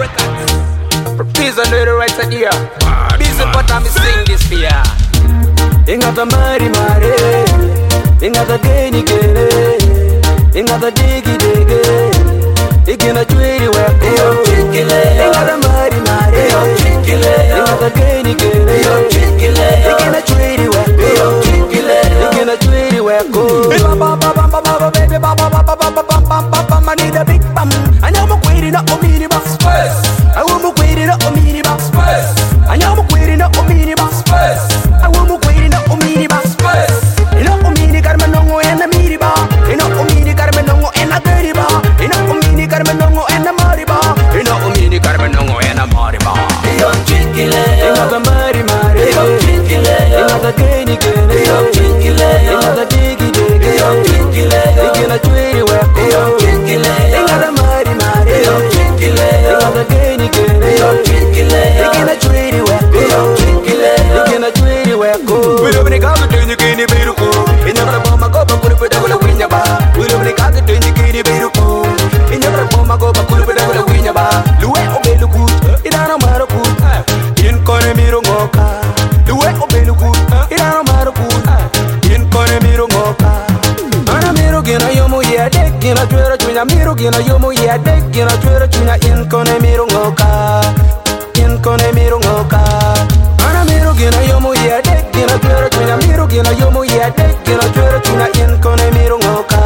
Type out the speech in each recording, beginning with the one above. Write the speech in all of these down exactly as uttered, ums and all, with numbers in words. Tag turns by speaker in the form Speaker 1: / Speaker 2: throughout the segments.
Speaker 1: records. Please and the right idea. Busy but I'm sing this for ya.
Speaker 2: Ingata mari mare, ingata geni gene, ingata digi digi, igina chwiri weko. Ingata mari mare, ingata geni gene, igina chwiri weko. Igina chwiri weko. Baba baba baba baby baba baba baba baba baba. I need a big bam. I know I'm waiting up on mini box space. I want me waiting up on mini box space. I know I'm waiting up on mini box space. I want me waiting up on mini box space. You know on mini karma nongo and a mini bar. You know on mini karma nongo and a dirty bar. You know on mini karma nongo and a mari bar. You know on mini karma nongo and a mari bar. Yo chinkile, yo the mari mari. Yo chinkile, yo the geni geni. Yo chinkile, yo the digi digi. Yo chinkile, igina chwiri weko. Yo chinkile, yo the mari mari. Yo chinkile, yo the geni geni. Yo chinkile, igina chwiri weko. Yo chinkile, igina chwiri weko. We don't need to do you gini biruko. Inyabra bomba go bakuru peda gula winya ba. We don't need to do you gini biruko. Inyabra bomba go bakuru peda gula winya ba. Luwe obelu kut, idana maro kut. In kone miro ngoka. Luwe obelu kut, idana maro kut. In kone miro ngoka. Ana miro gina yomu ya dek gina chwera chunya. Miro gina yomu ya dek gina chwera chunya. In kone miro ngoka. In kone miro ngoka. Ana miro gina yomu ya dek gina chwera chunya. Miro gina yomu ya dek gina chwera chunya. In kone miro ngoka.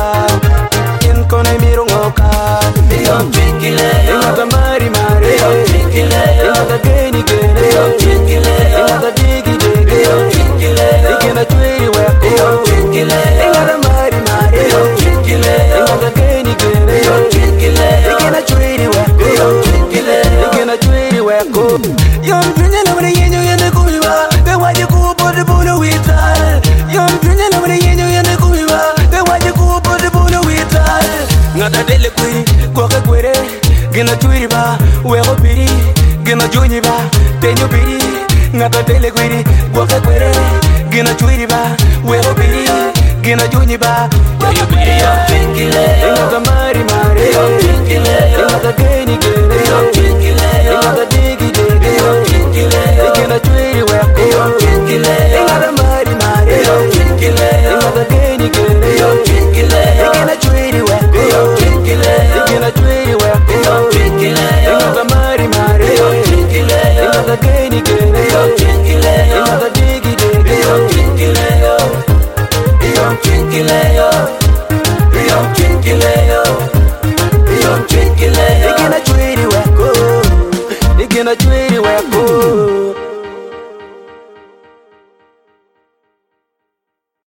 Speaker 2: In kone miro ngoka. Yo chinkile, ingata mari mari. Yo chinkile, ingata geni geni. Yo chinkile, ingata digi digi. Yo chinkile, igina chwiri weko. Yo chinkile, ingata mari mari. Yo chinkile, ingata geni geni. Yo chinkile, igina chwiri weko. Yo chinkile, igina chwiri weko. Yo mjunya na mwana yenyo yende kumiwa. Be waje kubote bulu wita. Yo mjunya na mwana yenyo yende kumiwa. Be waje kubote bulu wita. Ngata dele kwiri, kwa kwere. Gina chwiri ba, wego piri. Gina junyi ba, tenyo piri. Ngata dele kwiri, kwa kwere. Gina chwiri ba, wego piri. Gina junyi ba, tenyo piri. Yo chinkile, ingata mari mari. Yo chinkile, ingata geni geni. Yo chinkile, ingata digi digi. Yo chinkile, igina chwiri weko. Yo chinkile, ingata mari mari. Yo chinkile, ingata geni geni. Yo chinkile, igina chwiri weko. Yo chinkile, igina chwiri weko. Yo chinkile, ingata mari mari. Yo chinkile, ingata geni geni. Yo chinkile, ingata digi digi. Yo chinkile, yo chinkile, yo, yo chinkile, yo.